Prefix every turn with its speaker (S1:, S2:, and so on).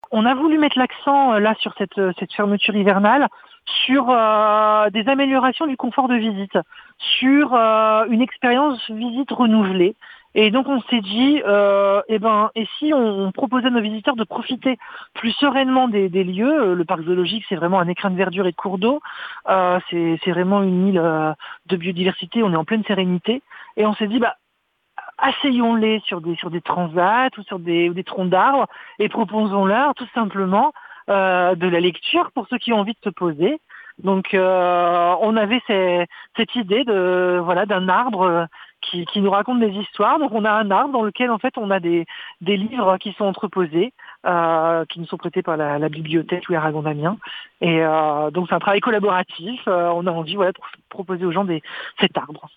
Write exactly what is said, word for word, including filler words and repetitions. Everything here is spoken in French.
S1: On a voulu mettre l'accent euh, là sur cette, euh, cette fermeture hivernale sur euh, des améliorations du confort de visite, sur euh, une expérience visite renouvelée. Et donc on s'est dit, euh, eh ben, et si on, on proposait à nos visiteurs de profiter plus sereinement des, des lieux. Euh, Le parc zoologique, c'est vraiment un écrin de verdure et de cours d'eau. Euh, c'est, c'est vraiment une île euh, de biodiversité. On est en pleine sérénité. Et on s'est dit, bah asseyons-les sur des sur des transats ou sur des, ou des troncs d'arbres et proposons-leur tout simplement euh, de la lecture pour ceux qui ont envie de se poser. Donc euh, on avait ces- cette idée de voilà d'un arbre euh, qui, qui nous raconte des histoires. Donc on a un arbre dans lequel en fait on a des, des livres qui sont entreposés, euh, qui nous sont prêtés par la, la bibliothèque Louis Aragon d'Amiens. Et euh, donc c'est un travail collaboratif. Euh, on a envie voilà de proposer aux gens des, cet arbre.